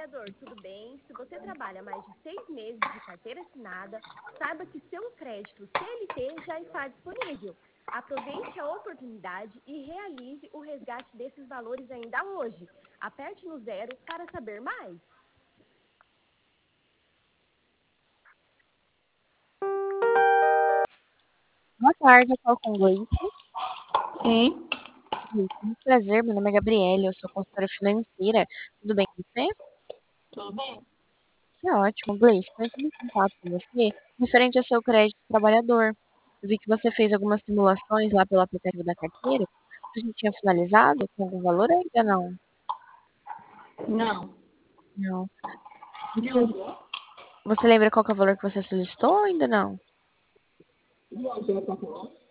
trabalhador, tudo bem? Se você trabalha mais de 6 meses de carteira assinada, saiba que seu crédito CLT já está disponível. Aproveite a oportunidade e realize o resgate desses valores ainda hoje. Aperte no 0 para saber mais. Boa tarde, eu falo com o Gleice. Sim, Muito prazer, meu nome é Gabriela, eu sou consultora financeira. Tudo bem com você? tudo bem. Que ótimo, Gleice. Eu entrei em contato com você referente ao seu crédito trabalhador. Eu vi que você fez algumas simulações lá pelo aplicativo da carteira. Você já tinha finalizado com algum valor ou ainda não? Não. Não. De Você, onde é? você lembra qual que é o valor que você solicitou ou ainda não? De onde é, por favor?